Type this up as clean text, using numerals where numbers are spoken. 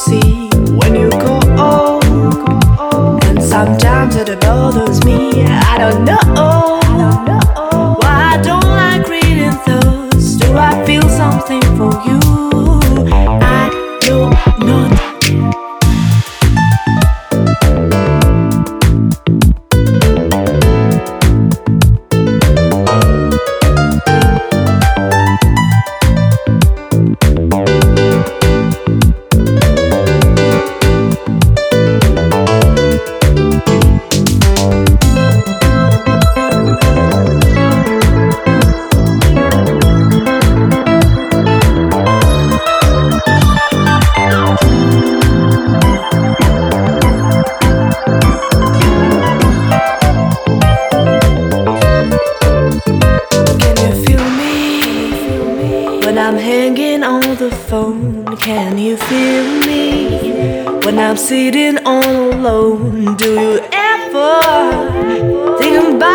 see when you go home. And sometimes it bothers me. I don't know why I don't like reading those. Do I feel something for you? I do not. When I'm hanging on the phone, can you feel me? When I'm sitting all alone, do you ever think about